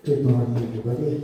Good morning, everybody.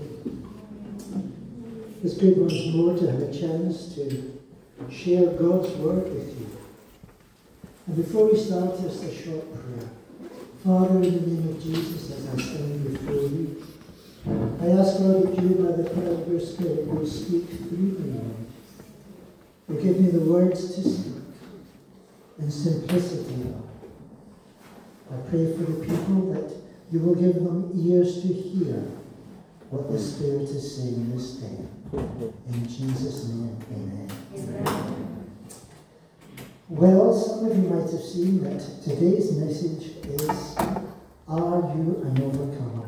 It's good once more to have a chance to share God's Word with you. And before we start, just a short prayer. Father, in the name of Jesus, as I stand before you, I ask, Lord, that you, by the power of your Spirit, will speak through me, Lord. Will give me the words to speak in simplicity, Lord. I pray for the people that you will give them ears to hear what the Spirit is saying this day. In Jesus' name, amen. Amen. Well, some of you might have seen that today's message is, Are you an overcomer?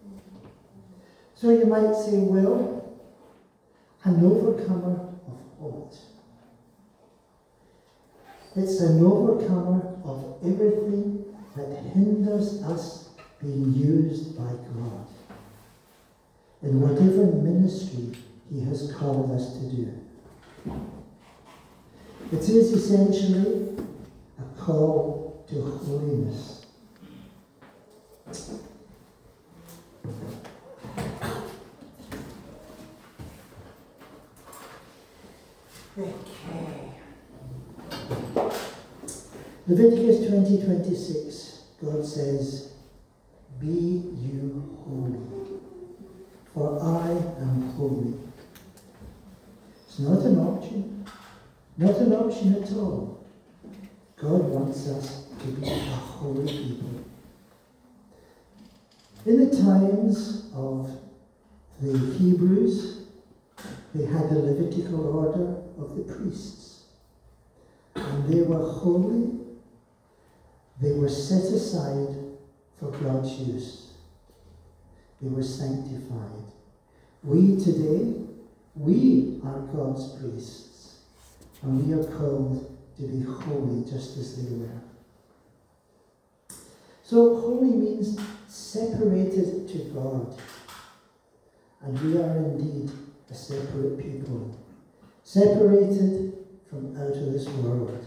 So you might say, well, an overcomer of what? It's an overcomer of everything that hinders us being used by God in whatever ministry He has called us to do. It is essentially a call to holiness. Okay. Leviticus 20:26, God says, "Be you holy, for I am holy." It's not an option. Not an option at all. God wants us to be a holy people. In the times of the Hebrews, they had the Levitical order of the priests. And they were holy. They were set aside for God's use. They were sanctified. We today, we are God's priests. And we are called to be holy just as they were. So holy means separated to God. And we are indeed a separate people. Separated from out of this world.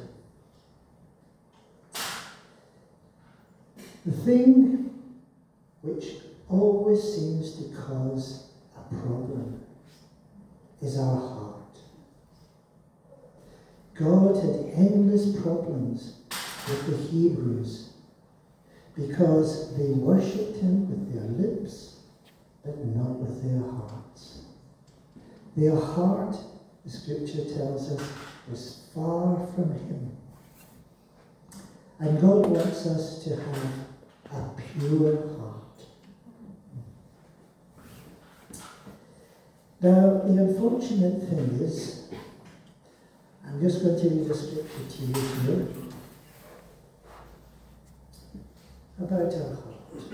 The thing which always seems to cause a problem is our heart. God had endless problems with the Hebrews because they worshipped Him with their lips, but not with their hearts. Their heart, the Scripture tells us, was far from Him. And God wants us to have a pure heart. Now, the unfortunate thing is, I'm just going to read a scripture to you here about our heart.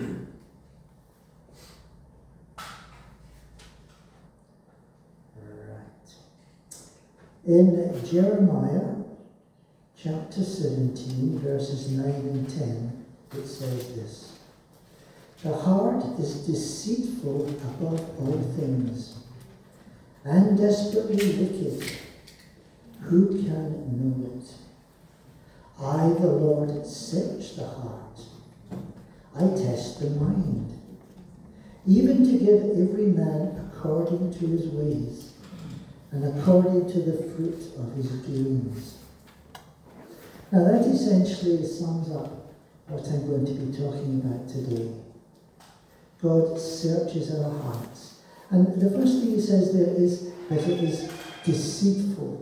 Right. In Jeremiah chapter 17, verses 9 and 10, it says this: "The heart is deceitful above all things, and desperately wicked. Who can know it? I, the Lord, search the heart. I test the mind, even to give every man according to his ways, and according to the fruit of his doings." Now that essentially sums up what I'm going to be talking about today. God searches our hearts. And the first thing He says there is that it is deceitful.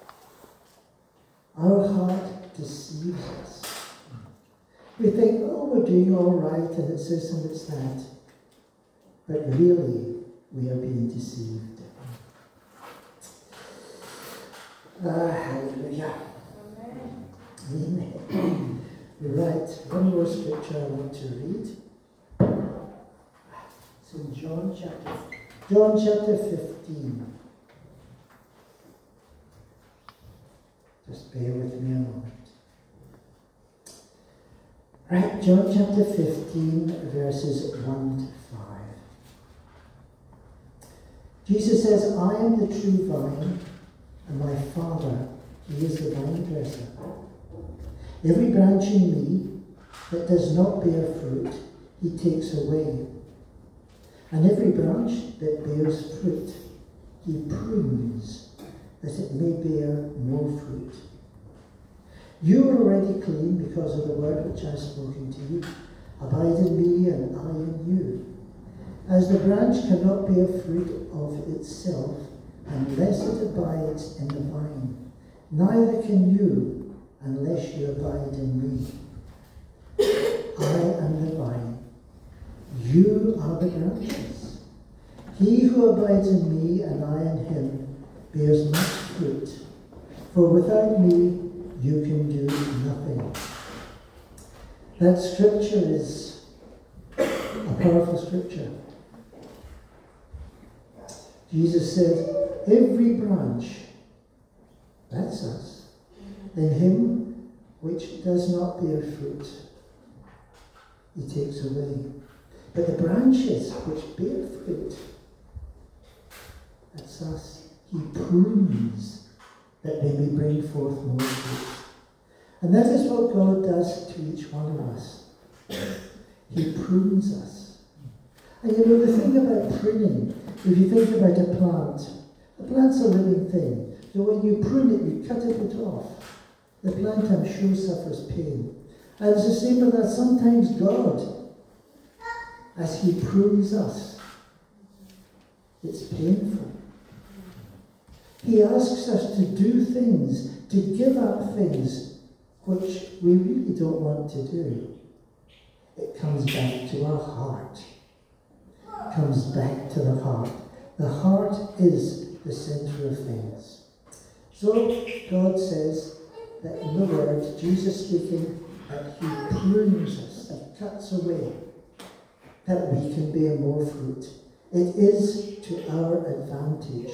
Our heart deceives us. We think, oh, we're doing all right, and it's this and it's that. But really, we are being deceived. Hallelujah. Amen. Right, one more scripture I want to read. It's in John chapter 15. Just bear with me a moment. Right, John chapter 15, verses 1 to 5. Jesus says, "I am the true vine, and my Father, He is the vine dresser. Every branch in me that does not bear fruit, He takes away. And every branch that bears fruit, he prunes, that it may bear more fruit. You are already clean because of the word which I have spoken to you. Abide in me, and I in you. As the branch cannot bear fruit of itself unless it abides in the vine, neither can you unless you abide in me. I am the vine. You are the branches. He who abides in me and I in him bears much fruit, for without me you can do nothing. That scripture is a powerful scripture. Jesus said, every branch, that's us, in him which does not bear fruit, he takes away. But the branches which bear fruit, that's us. He prunes that they may bring forth more fruit. And that is what God does to each one of us. He prunes us. And you know, the thing about pruning, if you think about a plant's a living thing. So when you prune it, you cut it off. The plant, I'm sure, suffers pain. And it's the same with that. Sometimes God, as he prunes us, it's painful. He asks us to do things, to give up things which we really don't want to do. It comes back to our heart. It comes back to the heart. The heart is the centre of things. So God says that in the Word, Jesus speaking, that he prunes us, that cuts away, that we can bear more fruit. It is to our advantage.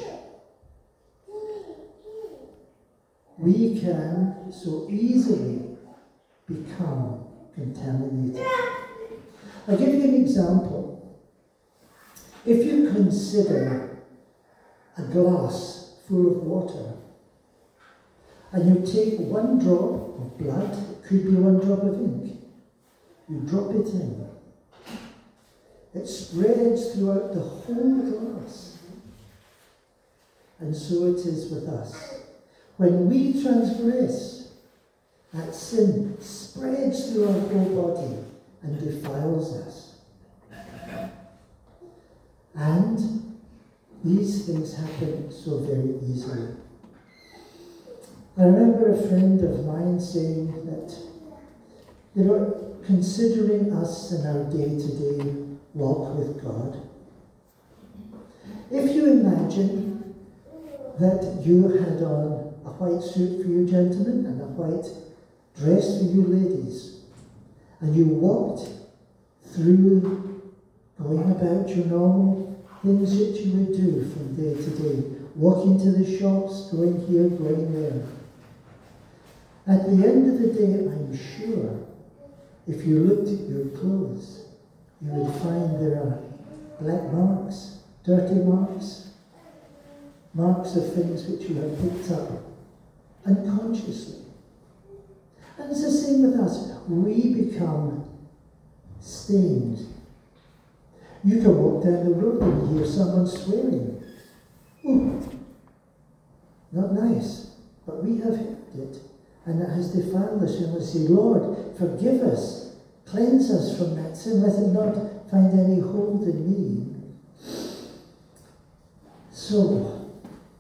We can so easily become contaminated. I'll give you an example. If you consider a glass full of water, and you take one drop of blood, it could be one drop of ink, you drop it in. It spreads throughout the whole glass. And so it is with us. When we transgress, that sin spreads through our whole body and defiles us. And these things happen so very easily. I remember a friend of mine saying that, considering us in our day-to-day walk with God, if you imagine that you had on a white suit for you gentlemen and a white dress for you ladies, and you walked through going about your normal things that you would do from day to day, walking to the shops, going here, going there. At the end of the day, I'm sure, if you looked at your clothes, you would find there are black marks, dirty marks, marks of things which you have picked up unconsciously. And it's the same with us. We become stained. You can walk down the road and hear someone swearing. Ooh, not nice. But we have heard it. And it has defiled us. And we say, Lord, forgive us. Cleanse us from that sin. Let it not find any hold in me. So,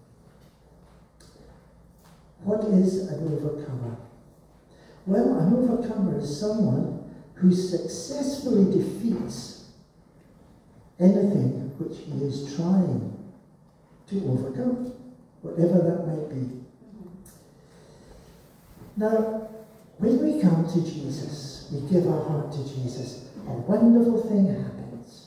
what is an overcomer? Well, an overcomer is someone who successfully defeats anything which he is trying to overcome, whatever that might be. Now, when we come to Jesus, we give our heart to Jesus, a wonderful thing happens.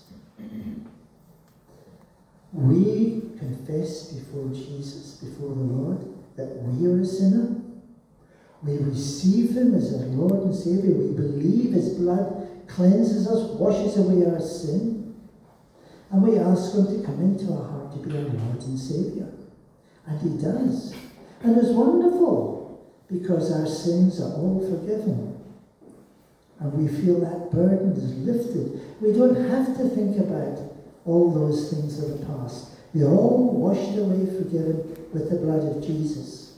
We confess before Jesus, before the Lord, that we are a sinner. We receive him as our Lord and Saviour. We believe his blood cleanses us, washes away our sin. And we ask him to come into our heart to be our Lord and Saviour. And he does. And it's wonderful, because our sins are all forgiven. And we feel that burden is lifted. We don't have to think about all those things are the past. They're all washed away, forgiven with the blood of Jesus.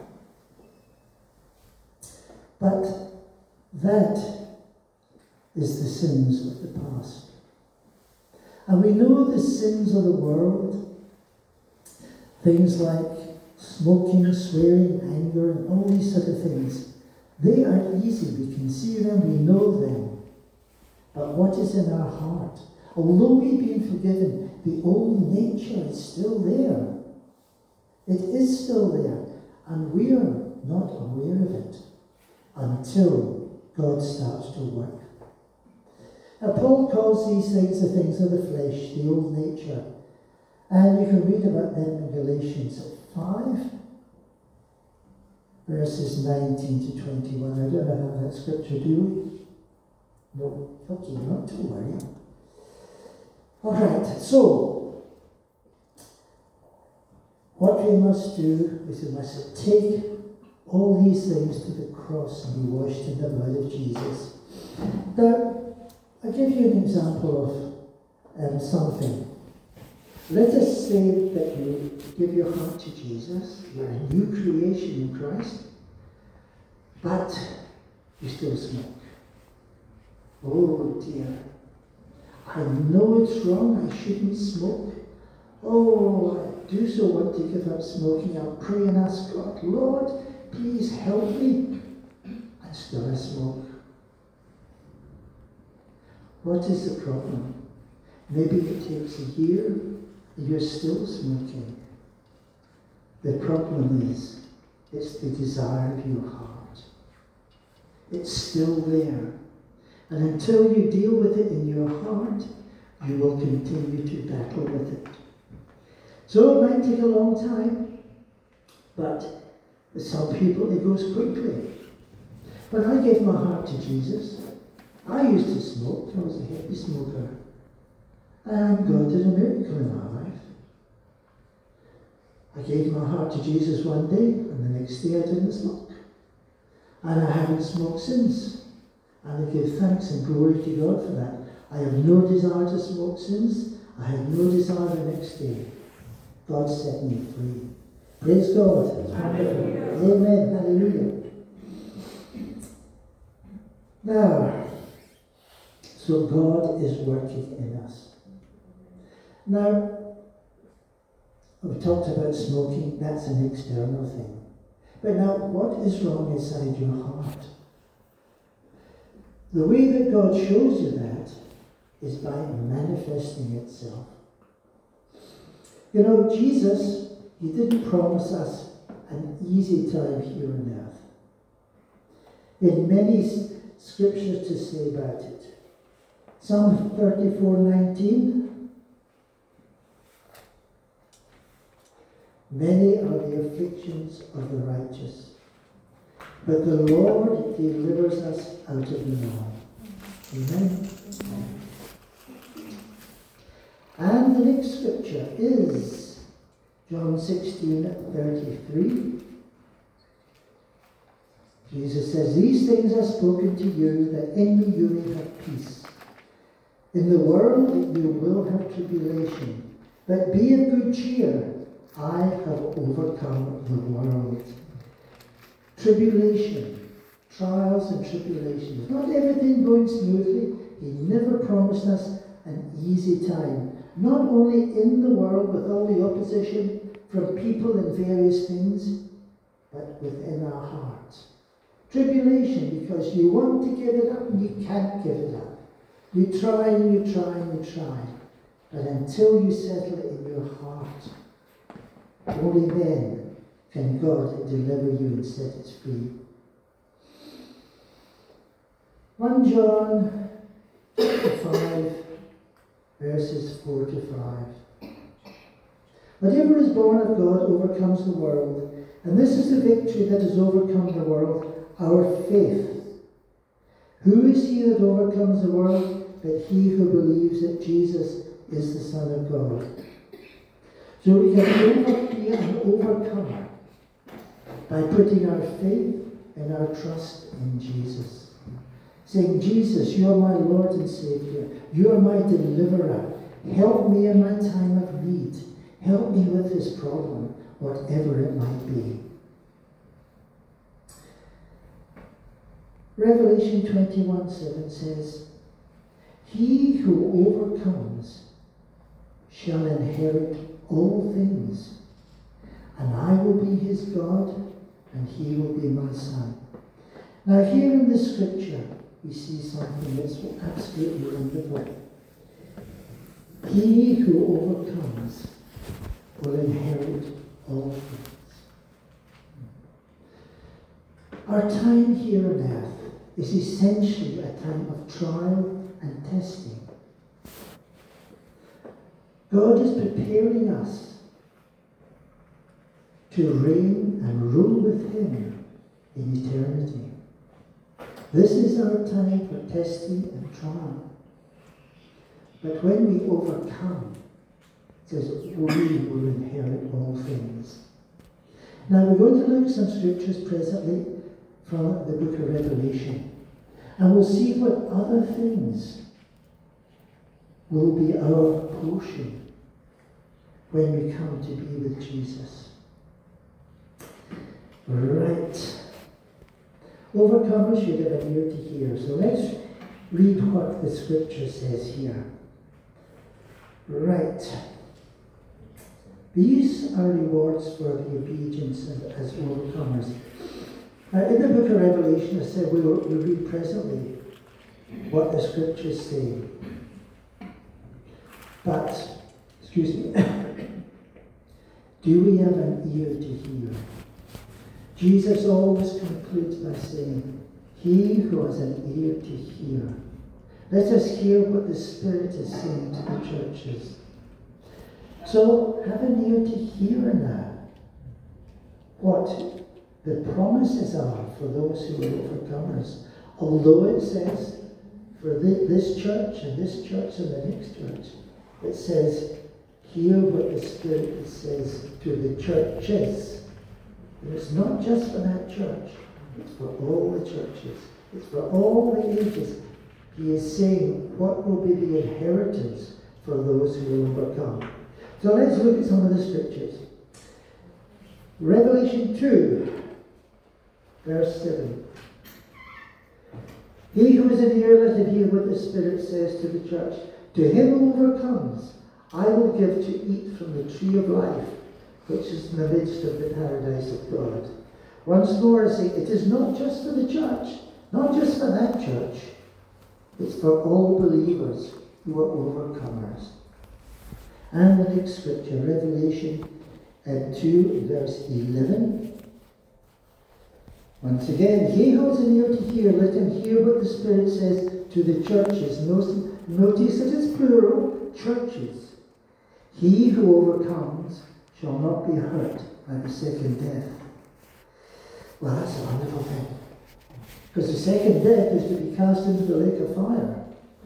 But that is the sins of the past. And we know the sins of the world, things like smoking, swearing, anger, and all these sort of things. They are easy. We can see them, we know them. But what is in our heart? Although we've been forgiven, the old nature is still there. It is still there. And we are not aware of it until God starts to work. Now, Paul calls these things the things of the flesh, the old nature. And you can read about them in Galatians 5, verses 19 to 21. I don't have that scripture, do we? No. Okay, not to worry. All right, so what we must do is we must take all these things to the cross and be washed in the blood of Jesus. Now, I'll give you an example of something. Let us say that you give your heart to Jesus, you're a new creation in Christ, but you still smoke. Oh dear, I know it's wrong, I shouldn't smoke. Oh, I do so want to give up smoking. I'll pray and ask God, Lord, please help me. And still I smoke. What is the problem? Maybe it takes a year and you're still smoking. The problem is, it's the desire of your heart. It's still there. And until you deal with it in your heart, you will continue to battle with it. So it might take a long time, but with some people it goes quickly. But I gave my heart to Jesus. I used to smoke. I was a heavy smoker. And God did a miracle in my life. I gave my heart to Jesus one day, and the next day I didn't smoke. And I haven't smoked since. And I give thanks and glory to God for that. I have no desire to smoke since. I had no desire the next day. God set me free. Praise God. Hallelujah. Amen. Hallelujah. Now, so God is working in us. Now, we talked about smoking. That's an external thing. But now, what is wrong inside your heart? The way that God shows you that is by manifesting itself. You know, Jesus, he didn't promise us an easy time here on earth. In many scriptures to say about it. Psalm 34:19. Many are the afflictions of the righteous, but the Lord delivers us out of them all. Amen. And the next scripture is John 16:33. Jesus says, "These things are spoken to you, that in me you may have peace. In the world you will have tribulation, but be of good cheer. I have overcome the world." Tribulation, trials and tribulations. Not everything going smoothly. He never promised us an easy time. Not only in the world with all the opposition from people and various things, but within our hearts. Tribulation, because you want to give it up and you can't give it up. You try and you try and you try. But until you settle it in your heart, only then can God deliver you and set us free. 1 John 5, verses 4 to 5. Whatever is born of God overcomes the world, and this is the victory that has overcome the world, our faith. Who is he that overcomes the world but he who believes that Jesus is the Son of God? So we can be an overcomer by putting our faith and our trust in Jesus. Saying, Jesus, you are my Lord and Savior. You are my deliverer. Help me in my time of need. Help me with this problem, whatever it might be. Revelation 21:7 says, He who overcomes shall inherit all things, and I will be his God, and he will be my son. Now here in the scripture, we see something that's absolutely wonderful. He who overcomes will inherit all things. Our time here on earth is essentially a time of trial and testing. God is preparing us to reign and rule with him in eternity. This is our time for testing and trial. But when we overcome, it says we will inherit all things. Now we're going to look at some scriptures presently from the book of Revelation. And we'll see what other things will be our portion when we come to be with Jesus. Right. Overcomers should have an ear to hear. So let's read what the scripture says here. Right. These are rewards for the obedience as overcomers. In the book of Revelation, I said we'll read presently what the scriptures say. But, do we have an ear to hear? Jesus always concludes by saying, He who has an ear to hear. Let us hear what the Spirit is saying to the churches. So, have an ear to hear now what the promises are for those who are overcomers. Although it says for this church and the next church, it says, hear what the Spirit says to the churches. And it's not just for that church, it's for all the churches. It's for all the ages. He is saying what will be the inheritance for those who will overcome. So let's look at some of the scriptures. Revelation 2. Verse 7. He who is in the ear, let him hear what the Spirit says to the church. To him who overcomes, I will give to eat from the tree of life, which is in the midst of the paradise of God. Once more I say, it is not just for the church, not just for that church. It's for all believers who are overcomers. And the next scripture, Revelation 2, verse 11. Once again, he who has an ear to hear, let him hear what the Spirit says to the churches. Notice that it's plural, churches. He who overcomes shall not be hurt by the second death. Well, that's a wonderful thing. Because the second death is to be cast into the lake of fire.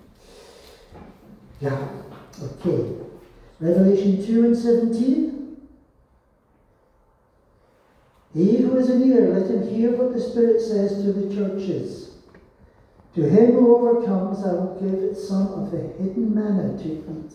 Yeah, okay. Revelation 2 and 17. He who has an ear, let him hear what the Spirit says to the churches. To him who overcomes, I will give some of the hidden manna to eat.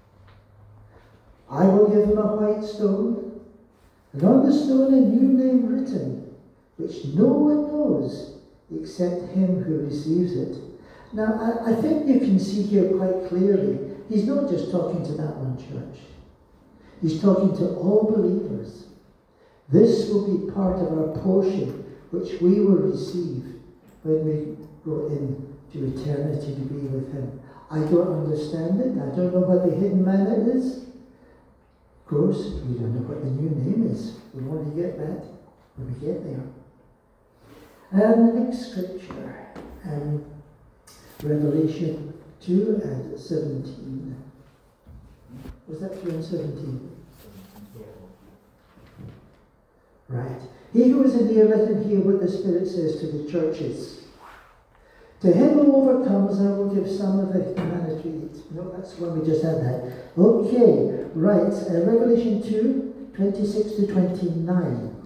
I will give him a white stone, and on the stone a new name written, which no one knows except him who receives it. Now, I think you can see here quite clearly, he's not just talking to that one church. He's talking to all believers. This will be part of our portion, which we will receive when we go into eternity to be with him. I don't understand it. I don't know what the hidden manna is. Of course, we don't know what the new name is. We'll only get that when we get there. And the next scripture, Revelation 2 and 17. Was that 2 and 17? Right. He who is in the ear, let him hear what the Spirit says to the churches. To him who overcomes, I will give some of the manna to eat. No, that's when we just had that. Okay, right. Revelation 2, 26 to 29.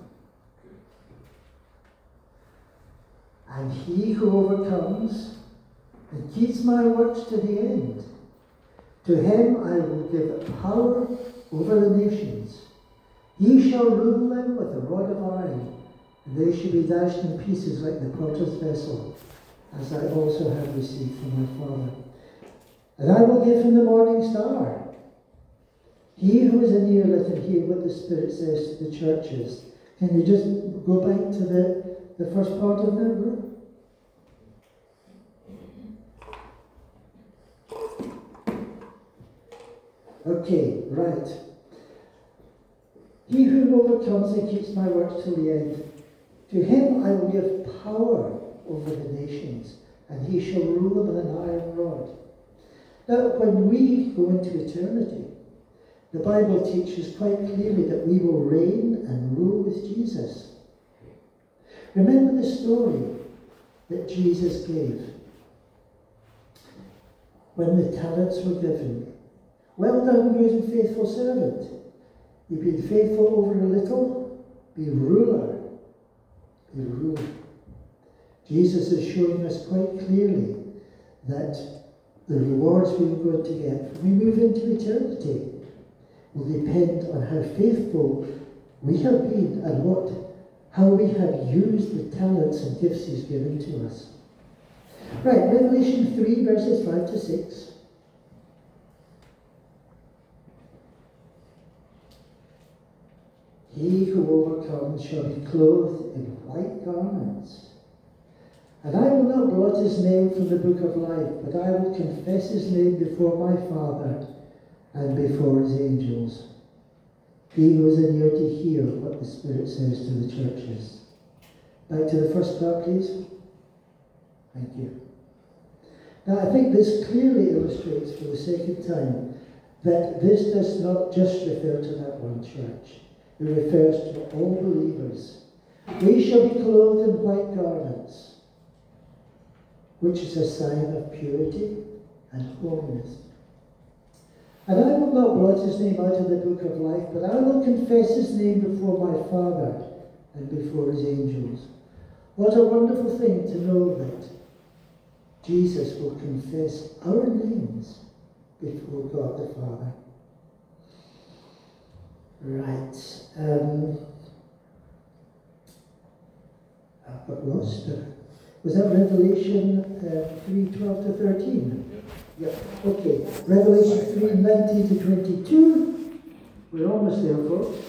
And he who overcomes and keeps my words to the end, To him I will give power over the nations. He shall rule them with a rod of iron, and they shall be dashed in pieces like the potter's vessel, as I also have received from my Father. And I will give him the morning star. He who is an ear, let him hear what the Spirit says to the churches. Can you just go back to the first part of that group? Okay, right. He who overcomes and keeps my works till the end, to him I will give power over the nations, and he shall rule with an iron rod. Now, when we go into eternity, the Bible teaches quite clearly that we will reign and rule with Jesus. Remember the story that Jesus gave when the talents were given. Well done, good and faithful servant. You've been faithful over a little, be ruler. Be ruler. Jesus is showing us quite clearly that the rewards we're going to get when we move into eternity will depend on how faithful we have been and how we have used the talents and gifts he's given to us. Right, Revelation 3 verses 5 to 6. He who overcomes shall be clothed in white garments. And I will not blot his name from the book of life, but I will confess his name before my Father and before his angels. He who is an ear to hear what the Spirit says to the churches. Back to the first part, please. Thank you. Now, I think this clearly illustrates for the second time that this does not just refer to that one church. It refers to all believers. We shall be clothed in white garments, which is a sign of purity and holiness. And I will not blot his name out of the book of life, but I will confess his name before my Father and before his angels. What a wonderful thing to know that Jesus will confess our names before God the Father. Right. I've got lost. Was that Revelation 3:12 to 13? Yep. Okay. Revelation 3:19 to 22. We're almost there, folks.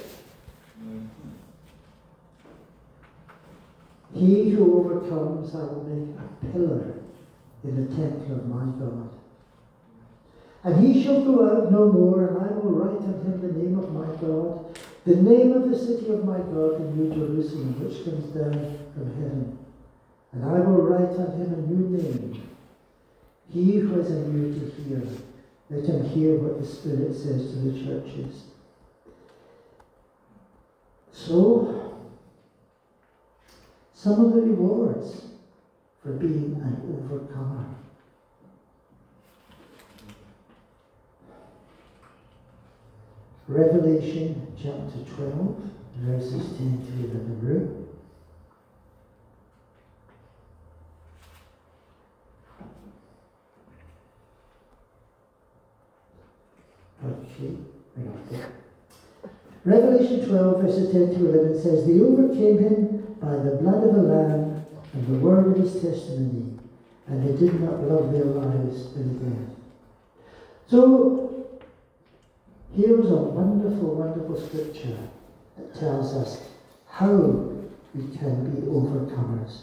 He who overcomes, I will make a pillar in the temple of my God. And he shall go out no more, and I will write on him the name of my God, the name of the city of my God, the New Jerusalem, which comes down from heaven. And I will write on him a new name. He who has an ear to hear, let him hear what the Spirit says to the churches. So, some of the rewards for being an overcomer. Revelation chapter 12, verses 10 to 11. Okay, I got it. Revelation 12, verses 10 to 11 says, They overcame him by the blood of the Lamb and the word of his testimony, and they did not love their lives to the death. So, here is a wonderful, wonderful scripture that tells us how we can be overcomers.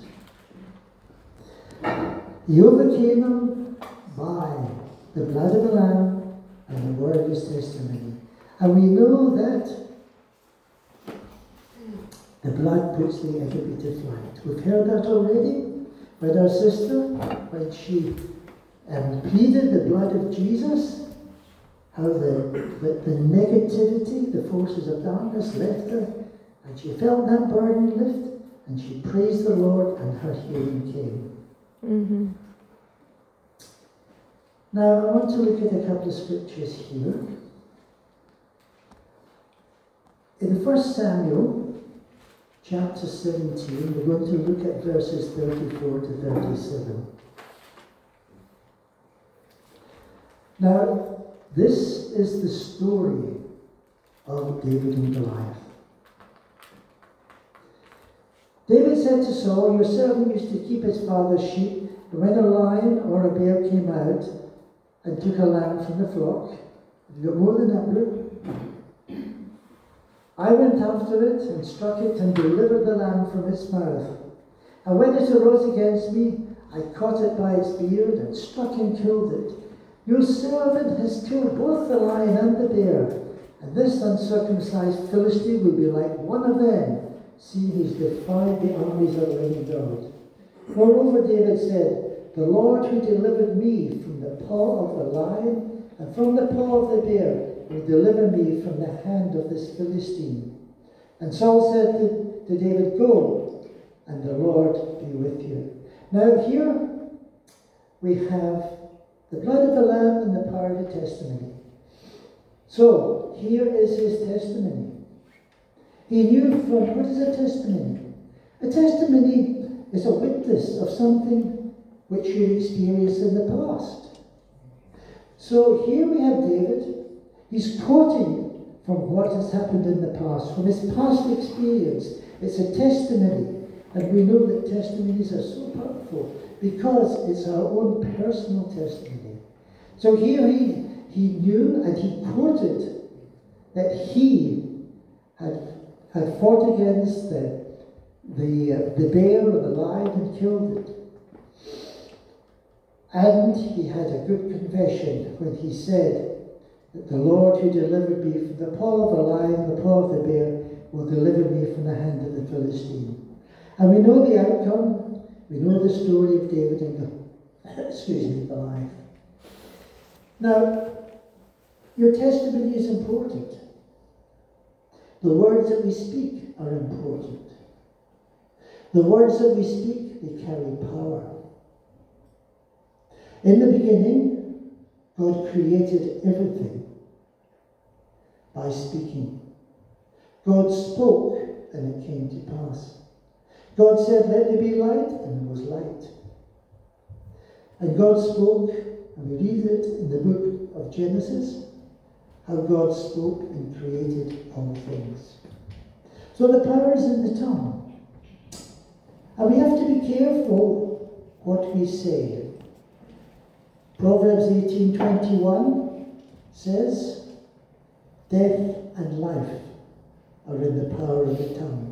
He overcame them by the blood of the Lamb and the word of his testimony. And we know that the blood puts the enemy to flight. We've heard that already with our sister when she pleaded the blood of Jesus. How the negativity, the forces of darkness left her, and she felt that burden lift, and she praised the Lord, and her healing came. Mm-hmm. Now, I want to look at a couple of scriptures here. In 1 Samuel, chapter 17, we're going to look at verses 34 to 37. Now, This is the story of David and Goliath. David said to Saul, "Your servant used to keep his father's sheep, and when a lion or a bear came out and took a lamb from the flock, have you got more than that, Luke? I went after it and struck it and delivered the lamb from its mouth. And when it arose against me, I caught it by its beard and struck and killed it. Your servant has killed both the lion and the bear, and this uncircumcised Philistine will be like one of them, seeing he's defied the armies of the living God." Moreover, David said, "The Lord who delivered me from the paw of the lion and from the paw of the bear will deliver me from the hand of this Philistine." And Saul said to David, "Go, and the Lord be with you." Now here we have the blood of the Lamb and the power of the testimony. So here is his testimony. He knew from, what is a testimony? A testimony is a witness of something which you experienced in the past. So here we have David. He's quoting from what has happened in the past, from his past experience. It's a testimony. And we know that testimonies are so powerful because it's our own personal testimony. So here he knew and he quoted that he had fought against the bear or the lion and killed it. And he had a good confession when he said that the Lord who delivered me from the paw of the lion, the paw of the bear, will deliver me from the hand of the Philistine. And we know the outcome. We know the story of David and Goliath. Now, your testimony is important. The words that we speak are important. The words that we speak, they carry power. In the beginning, God created everything by speaking. God spoke, and it came to pass. God said, "Let there be light," and there was light. And God spoke, and we read it in the book of Genesis, how God spoke and created all things. So the power is in the tongue. And we have to be careful what we say. Proverbs 18:21 says, "Death and life are in the power of the tongue."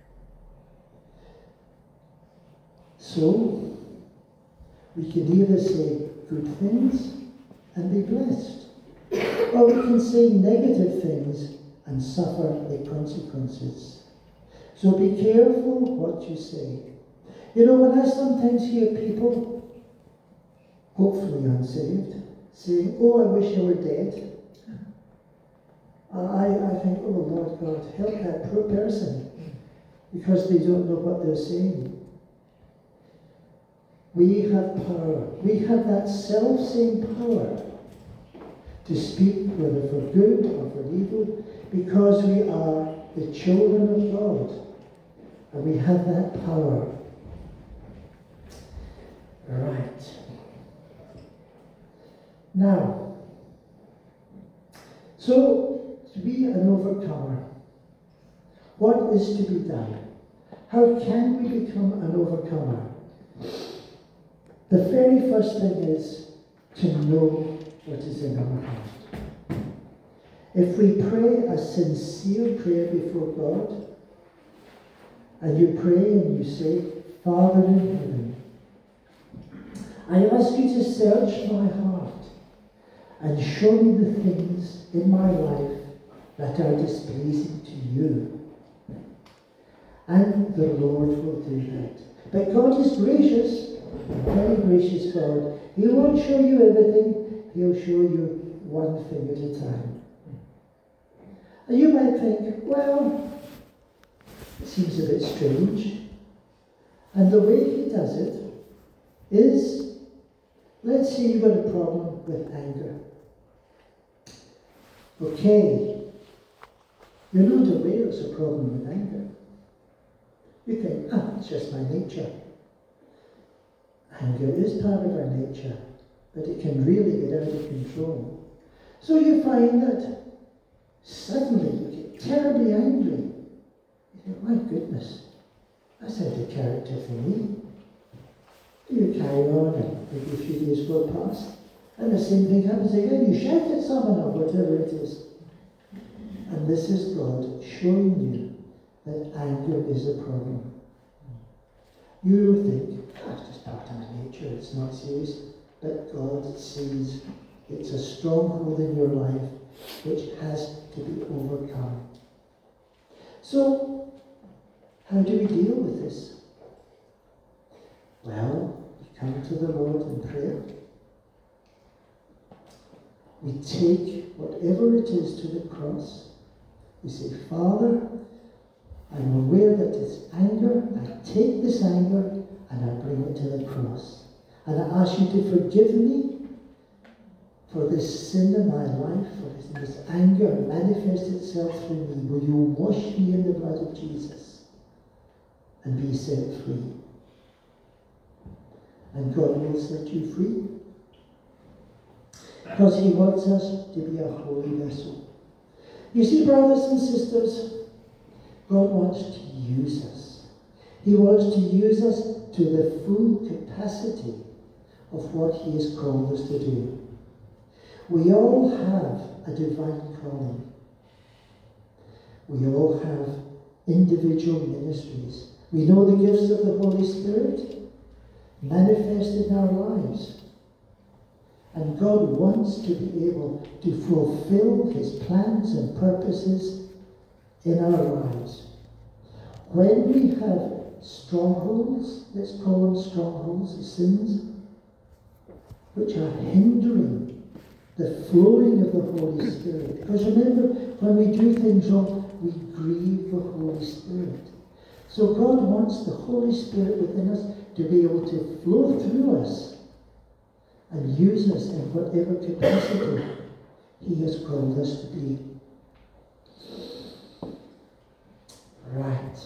So, we can either say good things and be blessed, or we can say negative things and suffer the consequences. So be careful what you say. You know, when I sometimes hear people, hopefully unsaved, saying, "Oh, I wish I were dead," I think, "Oh, Lord God, help that poor person," because they don't know what they're saying. We have power. We have that self-same power to speak, whether for good or for evil, because we are the children of God. And we have that power. Right. Now, so to be an overcomer, what is to be done? How can we become an overcomer? The very first thing is to know what is in our heart. If we pray a sincere prayer before God, and you pray and you say, "Father in heaven, I ask you to search my heart and show me the things in my life that are displeasing to you." And the Lord will do that. But God is gracious. Very gracious God. He won't show you everything. He'll show you one thing at a time. And you might think, well, it seems a bit strange. And the way he does it is, let's say you've got a problem with anger. Okay, you're not aware it's a problem with anger. You think, it's just my nature. Anger is part of our nature, but it can really get out of control. So you find that suddenly you get terribly angry. You think, my goodness, that's out of character for me. You carry on and maybe a few days go past, and the same thing happens again. You shout at someone or whatever it is. And this is God showing you that anger is a problem. You think, it's just part of my nature, it's not serious. But God sees it's a stronghold in your life which has to be overcome. So, how do we deal with this? Well, we come to the Lord in prayer. We take whatever it is to the cross. We say, Father, I'm aware that it's anger. I take this anger and I bring it to the cross. And I ask you to forgive me for this sin in my life, for this anger manifests itself through me. Will you wash me in the blood of Jesus and be set free? And God will set you free. Because he wants us to be a holy vessel. You see, brothers and sisters, God wants to use us. He wants to use us to the full capacity of what he has called us to do. We all have a divine calling. We all have individual ministries. We know the gifts of the Holy Spirit manifested in our lives. And God wants to be able to fulfill his plans and purposes in our lives. When we have strongholds, let's call them strongholds of sins, which are hindering the flowing of the Holy Spirit. Because remember, when we do things wrong, we grieve the Holy Spirit. So God wants the Holy Spirit within us to be able to flow through us and use us in whatever capacity he has called us to be. Right.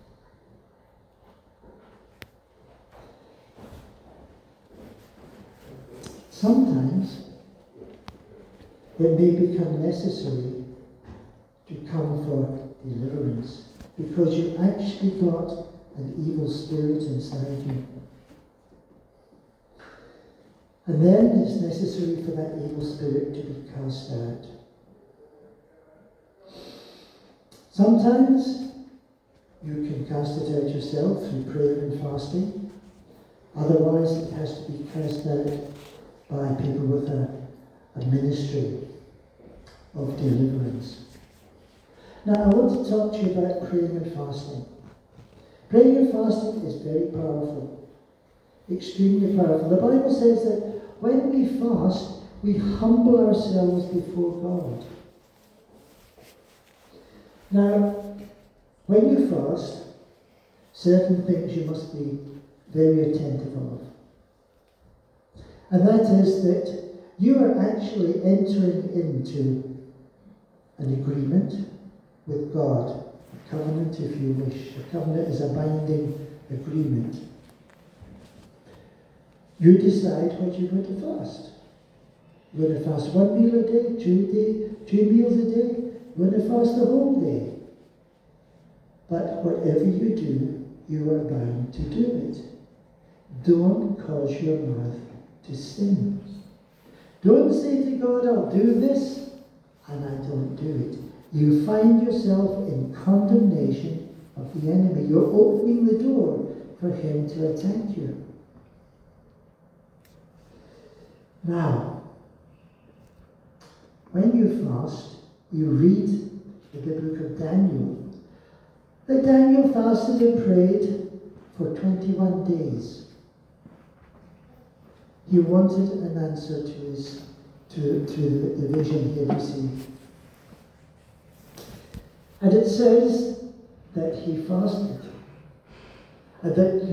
Sometimes it may become necessary to come for deliverance because you actually got an evil spirit inside you. And then it's necessary for that evil spirit to be cast out. Sometimes you can cast it out yourself through prayer and fasting. Otherwise, it has to be cast out by people with a ministry of deliverance. Now, I want to talk to you about praying and fasting. Praying and fasting is very powerful, extremely powerful. The Bible says that when we fast, we humble ourselves before God. Now, when you fast, certain things you must be very attentive of. And that is that you are actually entering into an agreement with God. A covenant, if you wish. A covenant is a binding agreement. You decide what you're going to fast. You're going to fast 1 meal a day, 2 meals a day. You're going to fast the whole day. But whatever you do, you are bound to do it. Don't cause your mouth to sin. Don't say to God, I'll do this, and I don't do it. You find yourself in condemnation of the enemy. You're opening the door for him to attack you. Now, when you fast, you read the book of Daniel. That Daniel fasted and prayed for 21 days. He wanted an answer to the vision he had received. And it says that he fasted, and that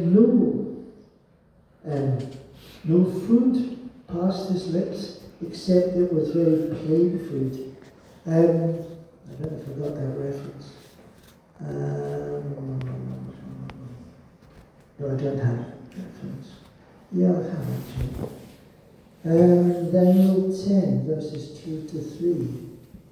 no food passed his lips except it was very plain food. I never forgot that reference. No, I don't have that reference. Yeah, I have actually. Daniel 10, verses 2 to 3.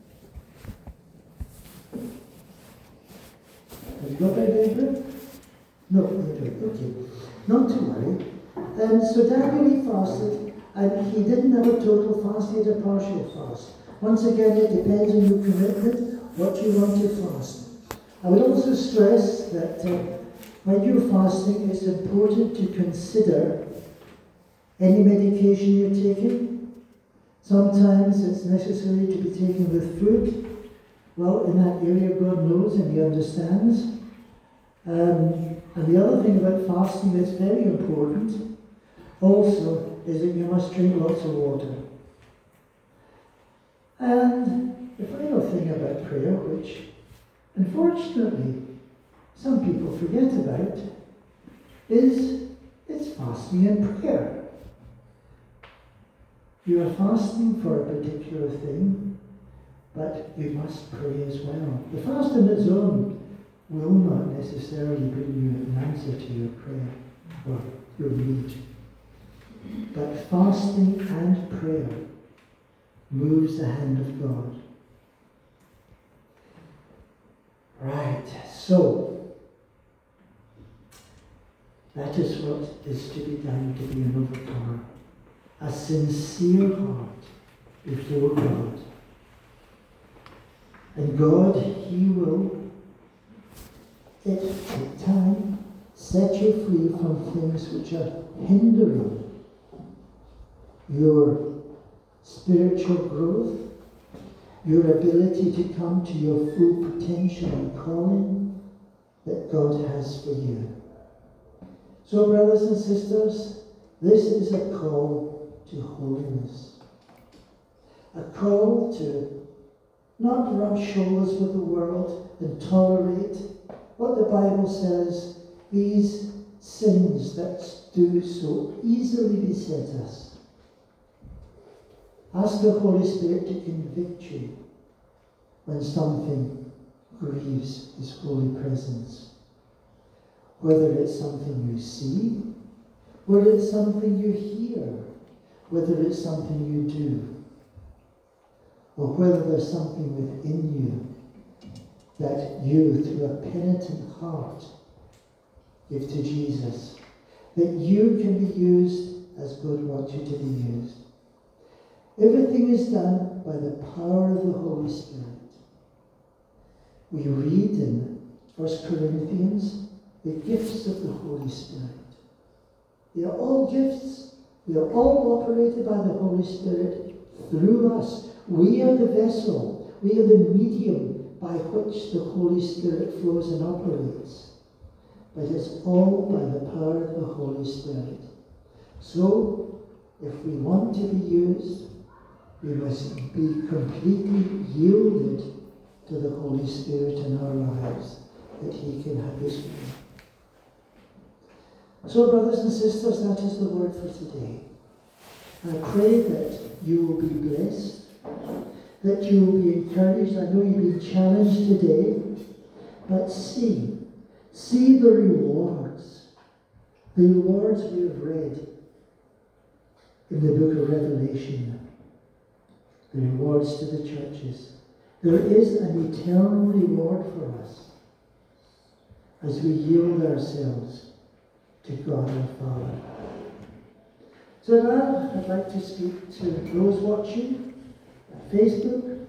Have you got that, David? No, you don't. Okay. Not to worry. So Daniel, he fasted, and he didn't have a total fast, he had a partial fast. Once again, it depends on your commitment, what you want to fast. I would also stress that when you're fasting, it's important to consider any medication you're taking. Sometimes it's necessary to be taken with food. Well, in that area, God knows and He understands. And the other thing about fasting that's very important also is that you must drink lots of water. And the final thing about prayer, which unfortunately some people forget about, is it's fasting and prayer. You are fasting for a particular thing, but you must pray as well. The fast on its own will not necessarily bring you an answer to your prayer or your need. But fasting and prayer moves the hand of God. Right, so that is what is to be done to be an overcomer. A sincere heart before God. And God, He will, at time, set you free from things which are hindering your spiritual growth, your ability to come to your full potential and calling that God has for you. So, brothers and sisters, this is a call to holiness. A call to not rub shoulders with the world and tolerate what the Bible says, these sins that do so easily beset us. Ask the Holy Spirit to convict you when something grieves His holy presence. Whether it's something you see, whether it's something you hear, whether it's something you do, or whether there's something within you that you, through a penitent heart, give to Jesus, that you can be used as God wants you to be used. Everything is done by the power of the Holy Spirit. We read in 1 Corinthians the gifts of the Holy Spirit. They are all gifts. They are all operated by the Holy Spirit through us. We are the vessel. We are the medium by which the Holy Spirit flows and operates. But it's all by the power of the Holy Spirit. So, if we want to be used, we must be completely yielded to the Holy Spirit in our lives, that He can have His way. So, brothers and sisters, that is the word for today. I pray that you will be blessed, that you will be encouraged. I know you've been challenged today, but see the rewards we have read in the book of Revelation. The rewards to the churches. There is an eternal reward for us as we yield ourselves to God our Father. So now I'd like to speak to those watching on Facebook,